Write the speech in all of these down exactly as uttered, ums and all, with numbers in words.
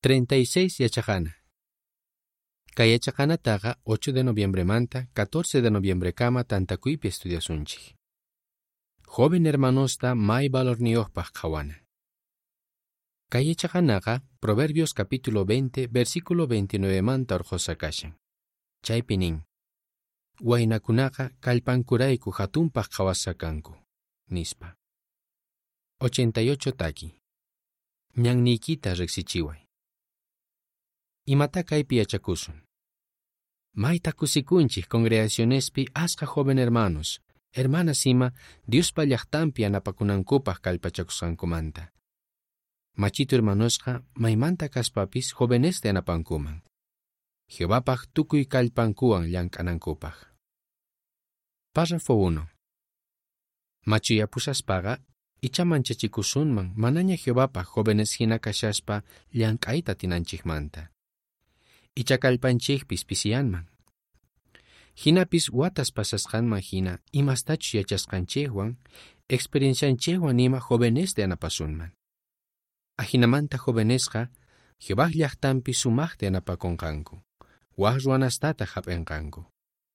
treinta y seis yachajana. Kay yachajanataqa ocho de noviembre manta, catorce de noviembre kama tantakuypi estudiasunchik. Joven hermanosta may valorniyoqpaq qawana. Kay yachajanaqa Proverbios capítulo veinte, versículo veintinueve manta urqusa kashan. Chaypi nin: Waynakunaqa kallpankurayku hatunpaq qhawasa kanku, nispa. ochenta y ocho taki. Ñanniykita riqsichiway. Imata kaypi yachakusun. Mayta kusikunchik congregacionespi asqa joven hermanos, hermanas ima Diospa llaqtanpi anapakunankupaq kallpachakusqankumanta. Machito hermanosqa maymanta kaspapis joveneste anapankuman. Jehovapaq tukuy kallpankuwan llank'anankupaq. Párrafo uno. Machuyapusaspaqa ichamanchachikusunman manaña Jehovapaq jóvenes hina kashaspa llank'ayta tinanchikmanta. Ichakallpanchikpis pisiyanman. Hinapis watas pasasqanman hina imastachu yachasqanchikwan, experiencianchikwan ima joveneste anapasunman. Ahinamanta jovenesqa Jehová llaqtanpi sumaqti anapakunqanku. Waq ruwanastata hap'inqanku.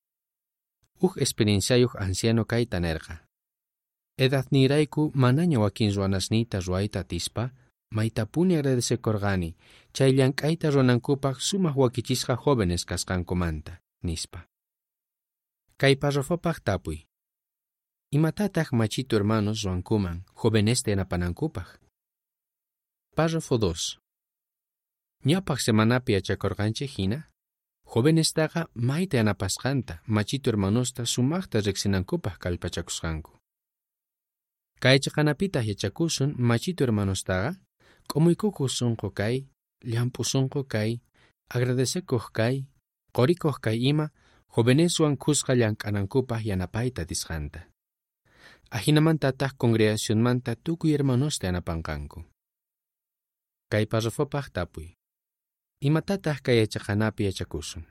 Uj experienciayuq anciano kayta nerqa. Edadnirayku manaña wakin ruwanasniyta ruwayta atispa, maytapuni agradecekurqani chay llank'ayta ruwanankupaq sumaq wakichisqa jóvenes kasqankumanta, nispa. Kay párrafopaq tapuy. Imatataq machito hermanos ruwankuman joveneste anapanankupaq? Párrafo dos. Ñawpaq semanapi yachakurqanchik hina, jovenestaqa mayta anapasqanta machito hermanosta sumaqta riqsinankupaq kallpachakusqanku. Kay chaqanapitaq yachakusun machito hermanostaqa k'umuykukuq sunqu kay, llampu sunqu kay, agradecekuq kay, qurikuq kay ima joveneswan khusqa llank'anankupaq yanapayta disqanta. Ahinamantataq congregacionmanta tukuy hermanosta yanapanqanku. Kay párrafopaq tapuy. Imatataq kay yachaqanapi yachakusun.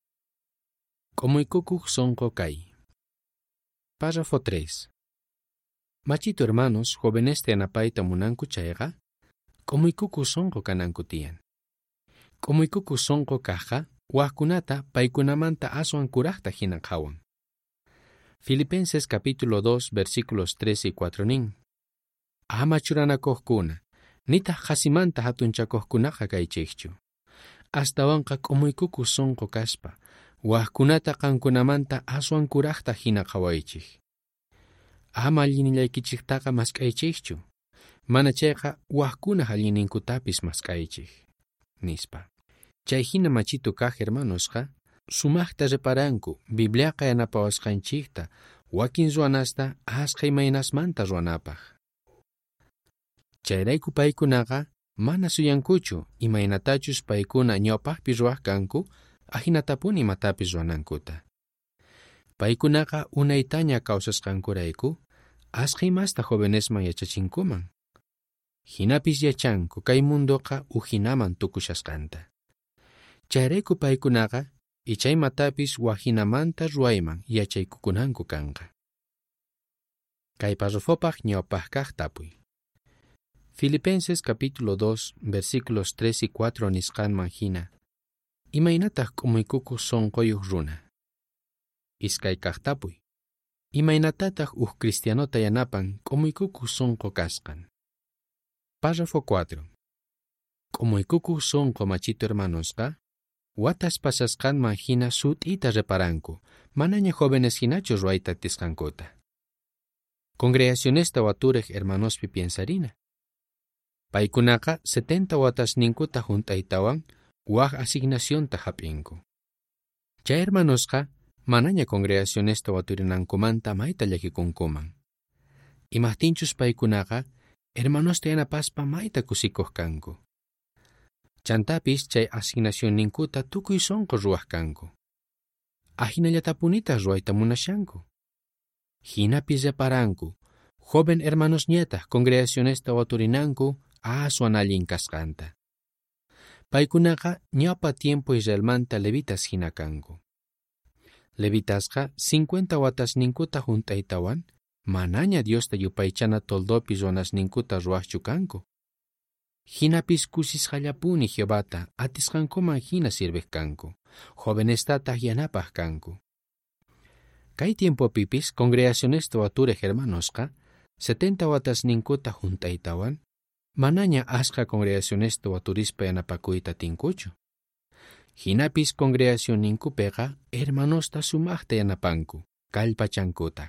K'umuykukuq sunqu kay. Párrafo tres. Machito hermanos joveneste yanapayta munanku chayqa, k'umuykukuq sunqu kananku tiyan. K'umuykukuq sunqu kaqqa waqkunata paykunamanta aswan kuraqta hina qhawan. Filipenses capítulo dos versículos tres y cuatro nin: Ama churanakuqkuna, nitaq qasimanta hatunchakuqkunaqa kaychikchu. Astawanqa k'umuykukuq sunqu kaspa, waqkunata qankunamanta aswan kuraqta hina qhawaychik. Ama allinillaykichiktaqa mask'aychikchu, mana chayqa waqkunaq allininkutapis mask'aychik, nispa. Chay hina machito kaq hermanosqa sumaqta reparanku Bibliaqa yanapawasqanchikta wakin ruwanasta asqa imaynasmanta ruwanapaq. Chayrayku paykunaqa mana suyankuchu imaynatachus paykuna ñawpaqpi ruwaq kanku, ahinatapuni imatapis ruwanankuta. Paykunaqa unaytaña kawsasqankurayku asqa imasta jovenesman yachachinkuman. Hinapis yachanku kay munduqa uhinaman tukushasqanta. Chayrayku paykunaqa ichaymatapis wahinamanta ruwayman yachaykukunanku kanqa. Kay párrafopaq ñawpaq kaq tapuy. Filipenses capítulo dos versículos tres y cuatro nisqanman hina: Imaynataq k'umuykukuq sunquyuq runa. Iskay kaq tapuy. Imaynatataq uj cristianota yanapan k'umuykukuq sunqu kasqan. Párrafo cuatro. K'umuykukuq sunqu machito hermanosqa watas pasasqanman hina sut'ita reparanku, manaña jóvenes hinachu ruwayta atisqankuta. Congregacionesta waturej hermanospi piensarina. Paykunaqa setenta watasninkuta junt'aytawan waq asignacionta hap'inku. Chay hermanosqa manaña congregacionesta waturinankumanta mayta llakikunkuman. Imaqtinchus paykunaqa hermanosta yanapaspa mayta kusikuq kanku. Chantapis chay asignacionninkuta tukuy sunqu ruwaq kanku. Ahinallatapunita ruwayta munashanku. Hinapis reparanku joven hermanosñataq congregacionesta waturinanku aswan allin kasqanta. Paykunaqa ñawpa tiempo Israelmanta levitas hina kanku. Levitasqa cincuenta watasninkuta junt'aytawan manaña Diosta yupaychana toldopi ruwanasninkuta ruwaqchu kanku. Hinapis kusisqallapuni Jehovata atisqankuman hina sirviqkanku, jovenestataq yanapaq kanku. Kay tiempopipis congregacionesto ature hermanosqa setenta watasninkuta juntaytawan, manaña asqa congregacionesto aturispa yanapakuyta tinkuchu. Hinapis congregacionninkupiqa hermanosta sumaqta yanapanku, kallpachankutaq.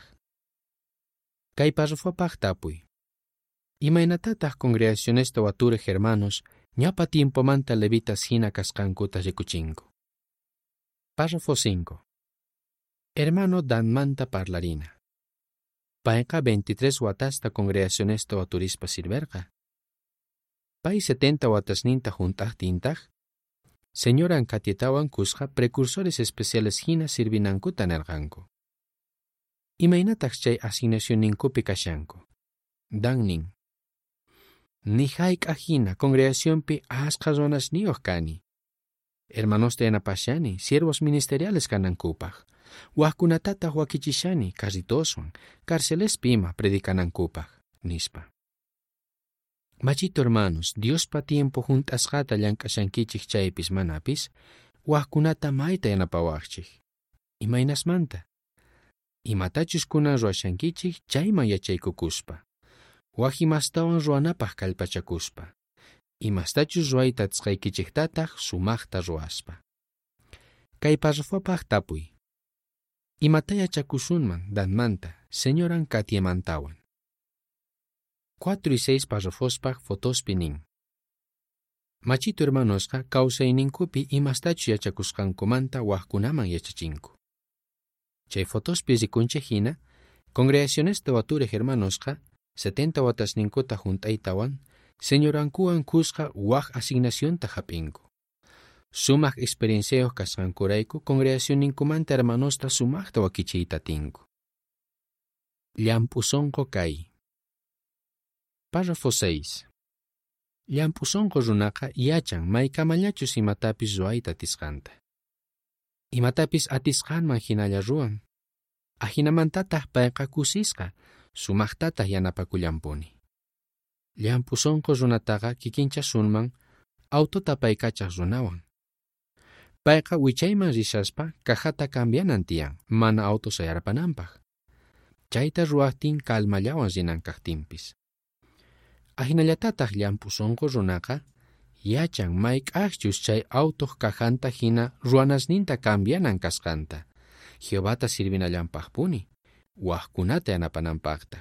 Kay parrafopaq tapuy. Imaynatataq congregacionesto ature hermanos ñapa tiempomanta levitas hina kasqankuta rikuchinku. Párrafo cinco. Hermano Danmanta parlarina. Payqa veintitrés watasta congregacionesto aturispa sirverqa. Pay setenta watasninta juntaqtintaq, señoran katietawan kusqa precursores especiales hina sirvinankuta nerqanku. Imaynataq chay asignacionninkupi kashanku. Dannin. Nihayqa hina congregacionpi asqa runasniyuq kani. Hermanosta yanapashani, siervos ministeriales kanankupaq. Waqkunatataq wakichishani, carritoswan, carcelespi ima predicanankupaq, nispa. Machito hermanos, Diospa tiempo juntasqata llank'ashankichik chaypis manapis, waqkunata mayta yanapawaqchik. Imaynasmanta. Imatachus kunan ruwashankichik chayman yachaykukuspa. Wahimastawan ruwanapaq kallpachakuspa. Imastachus ruwayta atisqaykichiktataq sumaqta ruwaspa. Kay parrafopaq tapuy. Imata yachakusunman Danmanta, señoran Katiemantawan. Cuatro y seis parrafospaq fotospi nin. Machito hermanosqa kawsayninkupi imastachu yachakusqankumanta waqkunaman yachachinku. Chay fotospi rikunchik hina, congregacionesto ature hermanosqa setenta watasninkuta juntaytawan, señorankuwan kusqa waq asignacionta hap'inku. Sumaq experienciayuq kasqankurayku congregacionninkumanta hermanosta sumaqta wakichiyta tinku. Llampusonqo kay. Párrafo seis. Llampusonqo runaqa yachan maykamañachus imatapis ruwayta atisqanta. Imatapis atisqanman hinalla ruwan. Ahinamantataq payqa kusisqa sumaqtataq yanapakullampuni. Llampusonqo runataqa kikinchasunman autota paykachaq runawan. Payqa wichayman rishaspa cajata cambianan tiyan, mana auto sayarpananpaq. Chayta ruwaqtin kalmallawan rinankaqtinpis. Ahinallatataq llampusonqo runaqa yachan mayk'aqchus chay autoq kajanta hina ruwanasninta cambianan kasqanta. Jehovata sirvinallampaqpuni, waqkunata yanapananpaqtaq.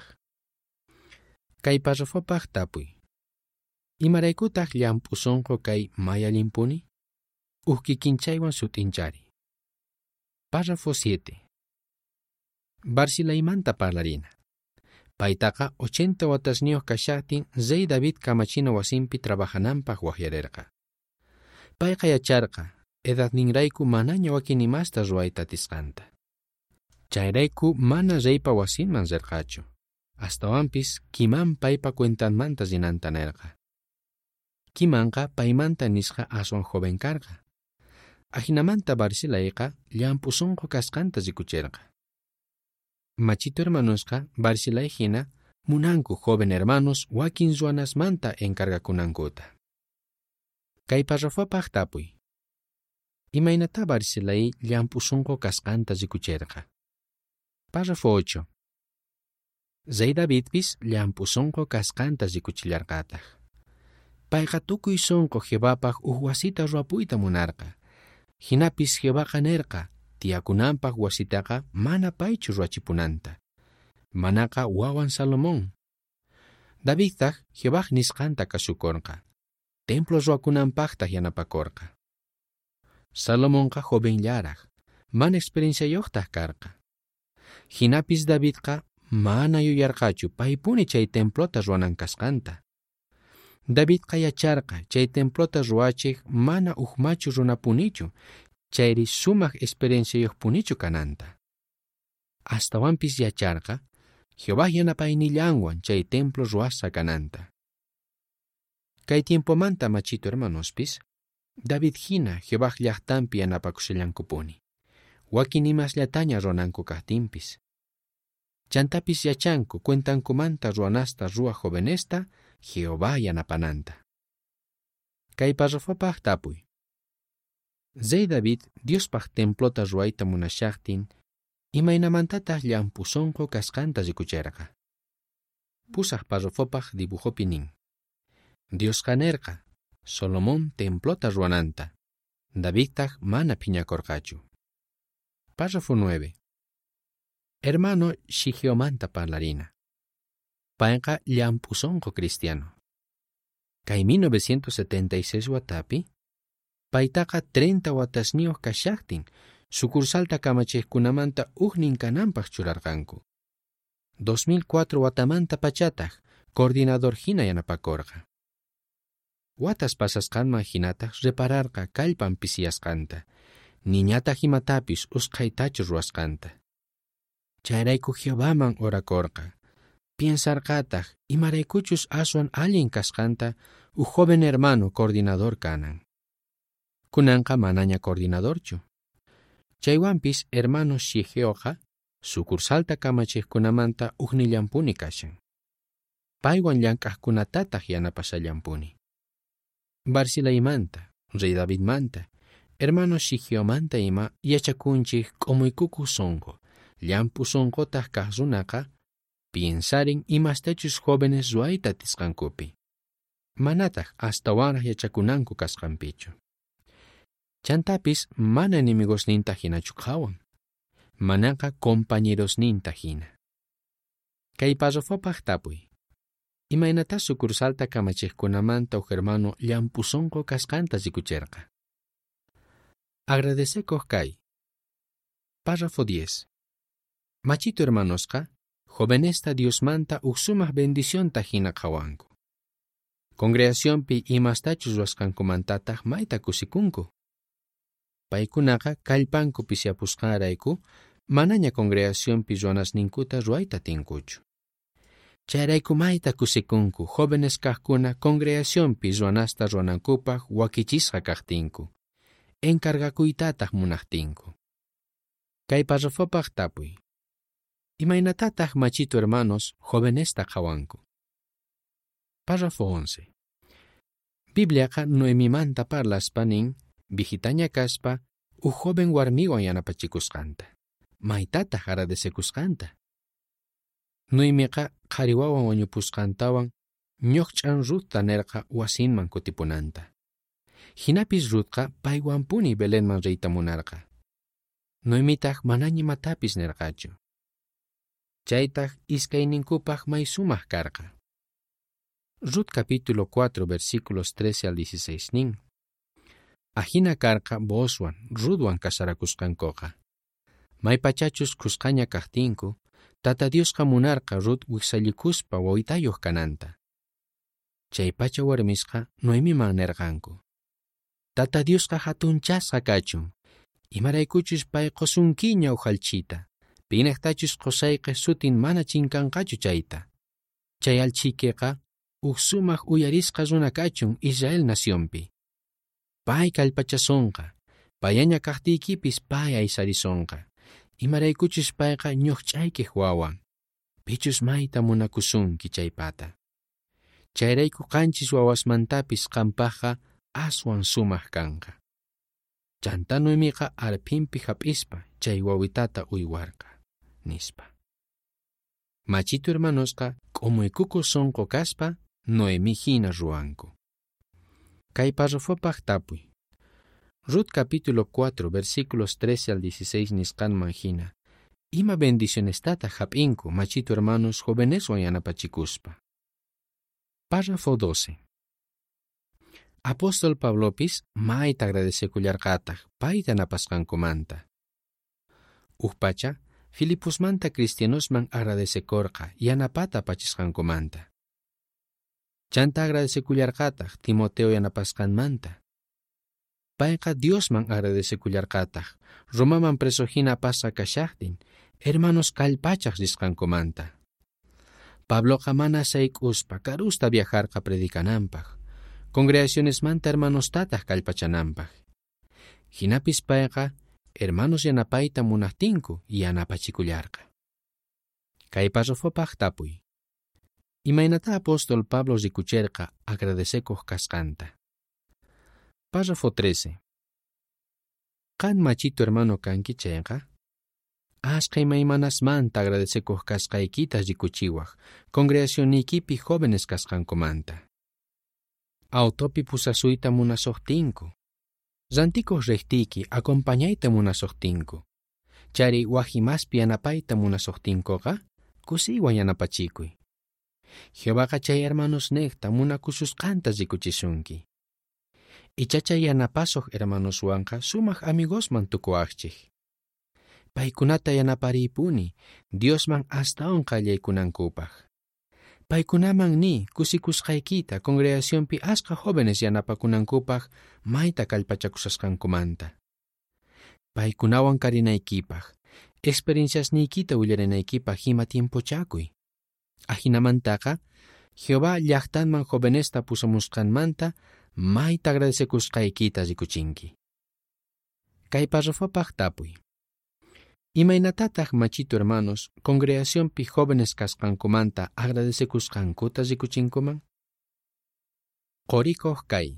Kay parrafopaq tapuy. Imaraykutaq llampusonqo kay mayallimpuni? Ukikinchaywan sutinchari. Párrafo siete. Barcilaymanta parlarina. Paytaqa ochenta watasniyuq kashaqtin Rey David kamachina wasinpi trabajananpaq waqyarerqa. Payqa yacharqa edadninrayku manaña wakin imasta ruwayta atisqanta. Chayrayku mana reypa wasinman rirqachu. Astawanpis kiman paypa cuentanmanta rinanta nerqa. Kimanqa paymanta nisqa aswan joven karqa. Ahinamanta Barcilayqa llampusonqo kasqanta rikuchirqa. Machito hermanosqa Barcilay hina munanku joven hermanos wakin ruwanasmanta encargakunankuta. Kay parrafopaq tapuy. Imaynata Barcilay llampusonqo kasqanta rikuchirqa. Párrafo ocho. Rey Davidpis llampusonqo kasqanta rikuchillarqataq. Payqa tukuy sonqo Jehovapaq uj wasita ruwapuyta munarqa. Hinapis Jehovaqa nerqa, tiyakunanpaq wasitaqa mana paychu ruwachipunanta. Manaqa wawan Salomón. Davidtaq Jehovaq nisqanta kasukorqa. Templo ruwakunanpaqtaq yanapakorqa. Salomónqa jovenllaraq, mana experienciayuqtaq karqa. Hinapis Davidqa mana yuyarqachu paypuni chay templota ruwanan kasqanta. Davidqa yacharqa chay templota ruwachiq mana uqmachu runapunichu, chayri sumaq experienciayuqpunichu kananta. Astawanpis yacharqa Jehová yanapaynillanwan chay templo ruwasqa kananta. Kay tiempomanta machito hermanospis, David hina Jehová llaqtanpi yanapakusillankupuni. Wakin imasllataña ruwananku kaqtinpis. Chantapis yachanku cuentankumanta ruwanasta ruwaq jovenesta Jehová yanapananta. Kay parrafopaq tapuy. Zey David Diospaq templota ruayta munashaqtin imaynamantataq llampusonqo kasqanta rikuchirqa. Pusaq parrafopaq dibujopi nin. Diosqa nerqa Solomón templota ruananta. Davidtaq mana phiñakorqachu. Párrafo nueve. Hermano Shigeomanta parlarina. Payqa llampusonqo cristiano. Kay mil novecientos setenta y seis watapi, paytaqa treinta watasniyuq kashaqtin, sukursalta kamachiqkunamanta uqnin kananpaq churarqanku. dos mil cuatro watamanta pachataq, coordinador hina yanapakorqa. Watas pasasqanman hinataq repararqa kallpan pisiyasqanta, niñataq imatapis usqhaytachu ruwasqanta. Chayrayku Jehovaman orakorqa. Piensarqataq imaraykuchus aswan allin kasqanta u joven hermano coordinador kanan. Kunanqa manaña coordinadorchu. Chaywanpis hermano Shigeoqa sukursalta kamachiqkunamanta uqnillampuni kashan. Paywan llank'aqkunatataq yanapasallampuni. Barcilaymanta, Rey Davidmanta, hermano Shigeomanta ima yachakunchik k'umuykuku sonqo, llampu sonqotaq kaq runaqa piensarin imastachus jóvenes ruayta tisqankupi. Manataq astawanraq yachakunanku kasqanpichu. Chantapis mana enemigosninta hinachu qawan. Manaqa compañerosninta hina. Kay parrafopaq tapuy. Imaynata sukursalta kamachiqkunamanta uq hermano llampusonqo kasqanta rikuchirqa. Agradesekoq kay. Párrafo diez. Machito hermanosqa jovenesta Diosmanta uq sumaq bendicionta hina qawanku. Congregacionpi imastachus ruwasqankumantataq mayta kusikunku. Paykunaqa kallpanku pisyapusqanrayku manaña congregacionpi ruwanasninkuta ruwayta tinkuchu. Chayrayku mayta kusikunku jóvenes kaqkuna congregacionpi ruwanasta ruwanankupaq wakichisqa kaqtinku. Encargakuytataq munaqtinku. Kay parrafopaq tapuy. Imaynatataq machito hermanos jovenesta qawanku. Párrafo once. Bibliaqa Noemimanta parlaspanin vigitaña kaspa u joven warmiwan yanapachikusqanta. Maytataq agradesekusqanta. Noemiqa qhariwawan wañupusqantawan ñuqch'an Ruthta nerqa wasinman kutipunanta. Hinapis Ruthqa paywanpuni Belenman riyta munarqa. Noemitaq manaña imatapis nerqachu. Chaytaq iskayninkupaq may sumaq karqa. Ruth capítulo cuatro versículos trece al dieciséis nin. Ahina karqa Booswan, Ruthwan kasarakusqankuqa. May pachachus kusqaña kaqtinku, tata Diosqa munarqa Ruth wiksallikuspa wawitayuq kananta. Chay pacha warmisqa Noemiman nerqanku. Tata Diosqa hatunchasqa kachun, imaraykuchus pay qosunkiña uhalchita, pinaqtachus qosayqa sutin mana chinkanqachu chayta. Chay alchikiqa uq sumaq uyarisqa runa kachun Israel nacionpi. Pay kallpachasonqa, payaña kaqtiykipis pay aysarisonqa. Imaraykuchus payqa ñuqch'aykiq wawan. Pichus mayta munakusunki chaypata. Chayrayku qanchis wawasmantapis qampaqqa aswan sumaq kanqa. Chanta Noemiqa arpinpi hap'ispa chay wawitata uywarqa, nispa. Machito hermanosqa k'umuykuku sonqo kaspa Noemi hina ruwanku. Kay parrafopaq tapuy. Ruth capítulo cuatro versículos trece al dieciséis nisqanman hina. Ima bendicionestata hap'inku machito hermanos joveneswan yanapachikuspa. Párrafo doce. Apóstol Pablopis mayta agradesekullarqataq payta napasqankumanta. Uqpacha Filipusmanta cristianosman agradesekorqa yanapata pachisqankumanta. Chanta agradesekullarqataq Timoteo yanapasqanmanta. Payqa Diosman agradesekullarqataq Romaman preso hina pasqa kashaqtin hermanos kallpachaq risqankumanta. Pabloqa mana sayk'uspa karusta viajarqa predikananpaq. Congregacionesmanta hermanostataq kallpachananpaq. Hinapis payqa hermanos yanapayta munaqtinku yanapachikullarqa. Kay parrafopaq tapuy. Imaynata apóstol Pablo rikuchirqa agradesekoq kasqanta. Párrafo trece. Kan machito hermano kanki chayqa? Ashkay maymanasmanta agradecekoq kasqaykita rikuchiwaq, congregacioniykipi jóvenes kasqankumanta. Autopi pusasuyta munasoqtinku. Rantikuq riqtiyki acompañayta munasoqtinku. Chari wahimaspi yanapayta munasoqtinkuqa, kusiywan yanapachikuy. Jehováqa chay hermanos nekta munakushusqanta rikuchisunki. Ichachay yanapasuq hermanoswanqa sumaq amigosman tukuwaqchik. Paykunata yanapariypuni Diosman astawan qallaykunankupaq. Paykunaman ni kusikusqaykita congregacionpi asqa jóvenes yanapakunankupaq mayta kallpachakusasqankumanta. Paykunawan karinaykipaq, experienciasniykita willarinaykipaq hima tiempochakuy. Ahinamantaqa, Jehová llaqtanman jovenesta pusamusqanmanta mayta agradecekusqaykita rikuchinki. Kay párrafopaq tapuy. Imaynatataq machito hermanos, congregacionpi jóvenes kasqankumanta agradecekusqankuta rikuchinkuman? Qorikuq kay.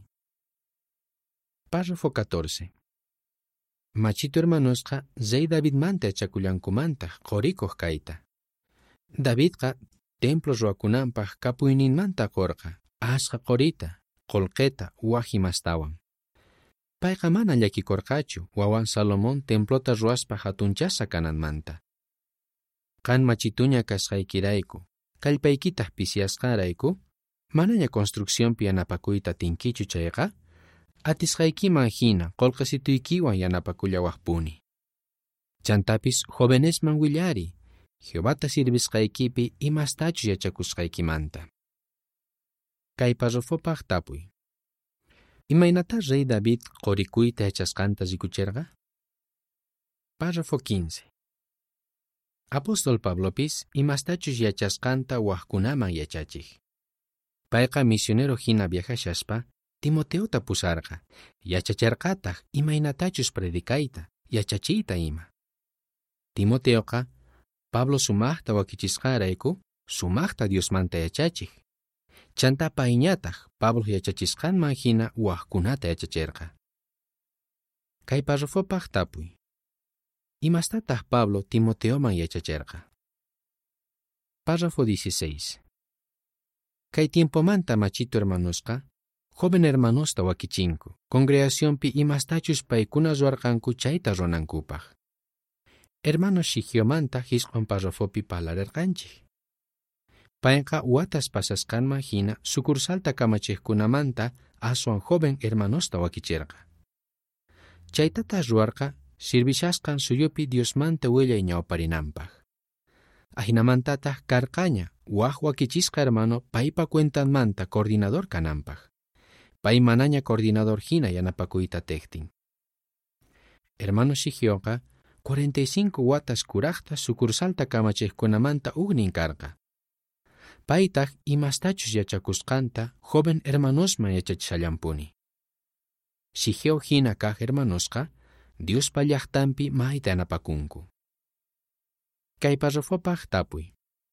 Párrafo catorce. Machito hermanosqa rey Davidmanta yachakullankumanta qorikuq kayta. Davidqa templo ruwakunanpaq kapuyninmanta qorqa, asqa qorita, qolqeta wahimastawan. Payqa mana llakikorqachu wawan Salomón templota ruwaspa hatunchasa kananmanta. Qan machituña kasqaykirayku, kallpaykitaq pisiyasqarayku, manaña construcciónpi yanapakuyta tinkichu chayqa, atisqaykiman hina qolqasituykiwan yanapakullawaqpuni. Chantapis jovenesman willari, Jehovata sirvisqaykipi imastachu yachakusqaykimanta. Kay párrafopaq tapuy. Imaynata rey David qorikuyta yachasqanta rikuchirqa? Párrafo quince. Apóstol Pablopis imastachus yachasqanta waqkunaman yachachik. Payqa misionero hina viajashaspa Timoteota pusarqa, yachacharqataq imaynatachus predikayta, yachachiyta ima. Timoteoqa Pablo sumaqta wakichisqarayku, sumaqta Diosmanta yachachik. Chanta payñataq Pablo yachachisqanman hina waqkunata yachachirqa. Kay párrafopaq tapuy. Imastataq Pablo Timoteoman yachachirqa. Párrafo dieciséis. Kay tiempomanta machito hermanosqa, joven hermanosta wakichinku, congregacionpi imastachus paykuna ruwarqanku chayta runankupaq. Hermano Shigiomanta hisqwan párrafopi palarerqanchik. Payqa watas pasasqanman hina sukursalta kamachiqkunamanta aswan joven hermanosta wakichirqa. Chaytata ruwarqa sirvishasqan suyupi Diosmanta willay ñawparinanpaq. Ahinamantataq karqaña waq wakichisqa hermano paypa cuentanmanta coordinador kananpaq. Pay manaña coordinador hina yanapakuyta teqtin. Hermano Shigioqa cuarenta y cinco watas kuraqta sukursalta kamachiqkunamanta ugnin karqa. Paytaq imastachus yachakusqanta joven hermanosman yachachishallampuni. Shigio hina kaq hermanosqa Diospa llaqtanpi mayta yanapakunku. Kay párrafopaq tapuy.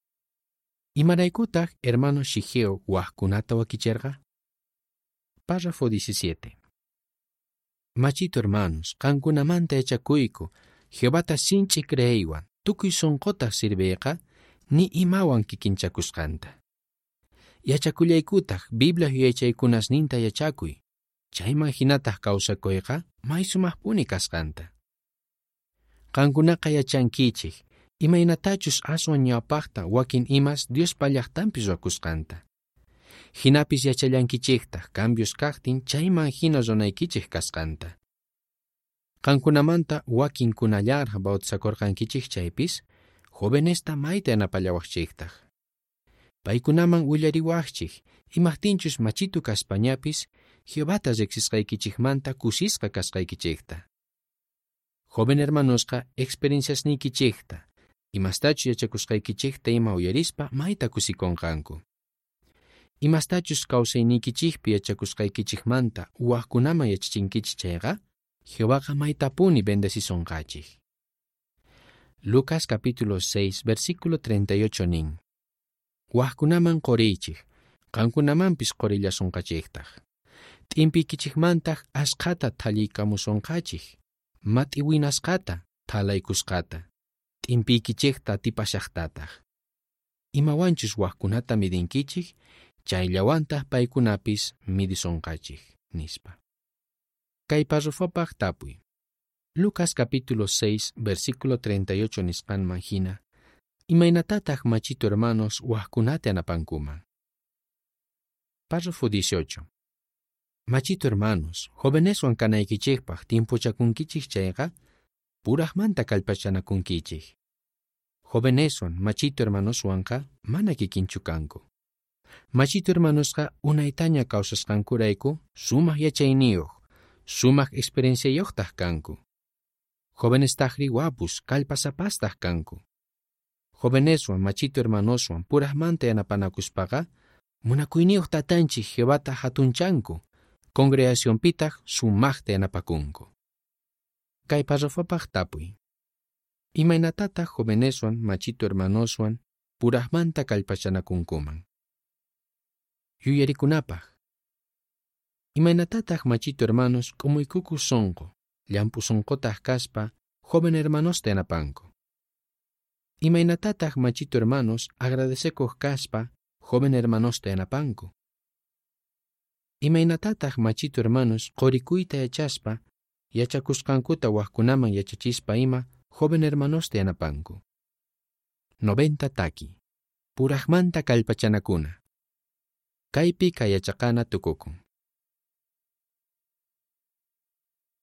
Imaraykutaq hermano Shigio waqkunata wakichirqa? Párrafo diecisiete. Machito hermanos, qankunamanta yachakuyku, Jehovata sinchi creeywan, tukuy sunqota sirveyqa, ni imawan kikinchakusqanta. Yachakullaykutaq Biblia yachaykunasninta yachakuy, chayman hinataq kawsakuyqa may sumaqpuni kasqanta. Qankunaqa yachankichik, imaynatachus aswan ñawpaqta wakin imas Diospa llaqtanpi ruwakusqanta. Hinapis yachallankichiktaq cambios kaqtin chayman hina runaykichik kasqanta. Qankunamanta wakin kunallarqa bautizakurqankichik chaypis, jovenesta mayta yanapallawaqchiktaq. Paykunaman willariwaqchik, imaqtinchus machitu kaspañapis, Jehovata riqsisqaykichikmanta kusisqa kasqaykichikta. Joven hermanosqa experienciasnikichikta, imastachu yachakusqaykichikta ima uyarispa mayta kusikonqanku. Imastachus kawsaynikichikpi yachakusqaykichikmanta waqkunaman yachachinkichik chayqa, Jehováqa maytapuni bendecishunqachik. Lucas capítulo seis, versículo treinta y ocho nin. Waqkunaman qoriychik, qankunamanpis qorillasunqachiktaq. t'impikichikmantaq asqata talliykamusonqachik, mat'iwinasqata thalaykusqata, t'impikichikta tipashaqtataq. Imawanchus waqkunata midinkichik, chayllawantaq paykunapis midisonqachik, nispa. Kay parrafopaq tapuy. Lucas capítulo seis, versículo treinta y ocho nisqanman hina, imaynatataq machito hermanos waqkunata yanapankuman. Párrafo dieciocho. Machito hermanos, joveneswan kanaykichikpaq timpuchakunkichik chayqa, puraqmanta kallpachanakunkichik. Joveneswan machito hermanoswanqa mana kikinchu kanku. Machito hermanosqa unaytaña kawsasqankurayku sumaq yachayniyuq, sumaq experienciayuqtaq kanku. Jovenestaqri wapus kallpasapastaq kanku. Joveneswan machito hermanoswan puraqmanta yanapanakuspaqa munakuyniyuq tatanchik Jehovata hatunchanku, congregacionpitaq sumaqta yanapakunku. Kay parrafopaq tapuy. Imaynatataq joveneswan machito hermanoswan puraqmanta kallpachanakunkuman. Yuyarikunapaq. Imaynatataq machito hermanos kumuykuku sonqo, llampu sonqotaq kaspa joven hermanosta yanapanku. Imaynatataq machito hermanos agradecekuq kaspa joven hermanosta yanapanku. Imaynatataq machito hermanos qorikuyta yachaspa, yachakusqankuta waqkunaman yachachispa ima joven hermanosta yanapanku. Noventa taki. Puraqmanta kallpachanakuna. Kaypi kayachaqana tukukun.